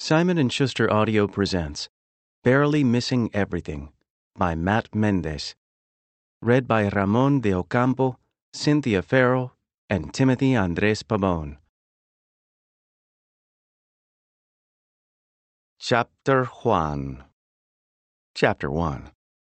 Simon & Schuster Audio presents Barely Missing Everything by Matt Mendez. Read by Ramon de Ocampo, Cynthia Farrell, and Timothy Andres Pabon. Chapter 1. Chapter 1.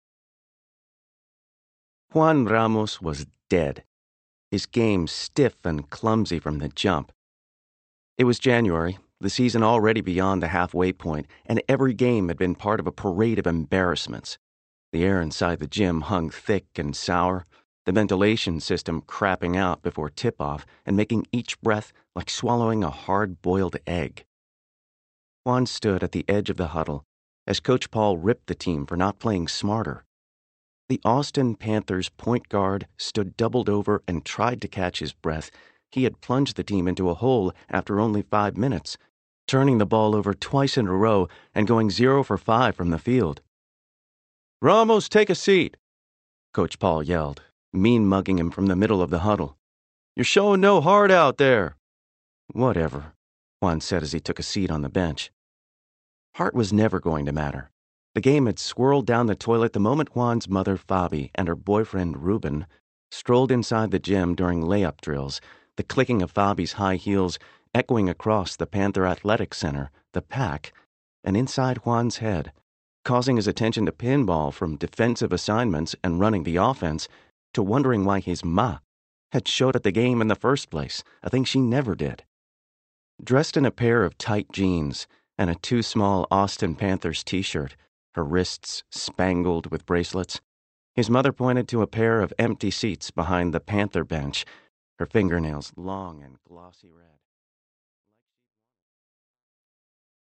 Juan Ramos was dead, his game stiff and clumsy from the jump. It was January, the season already beyond the halfway point, and every game had been part of a parade of embarrassments. The air inside the gym hung thick and sour, the ventilation system crapping out before tip-off and making each breath like swallowing a hard-boiled egg. Juan stood at the edge of the huddle as Coach Paul ripped the team for not playing smarter. The Austin Panthers point guard stood doubled over and tried to catch his breath. He had plunged the team into a hole after only 5 minutes, turning the ball over twice in a row and going 0 for 5 from the field. "Ramos, take a seat," Coach Paul yelled, mean-mugging him from the middle of the huddle. "You're showing no heart out there." "Whatever," Juan said as he took a seat on the bench. Heart was never going to matter. The game had swirled down the toilet the moment Juan's mother, Fabi, and her boyfriend, Ruben, strolled inside the gym during layup drills, the clicking of Fabi's high heels echoing across the Panther Athletic Center, the PAC, and inside Juan's head, causing his attention to pinball from defensive assignments and running the offense to wondering why his ma had showed at the game in the first place, a thing she never did. Dressed in a pair of tight jeans and a too small Austin Panthers t-shirt, her wrists spangled with bracelets, his mother pointed to a pair of empty seats behind the Panther bench, her fingernails long and glossy red.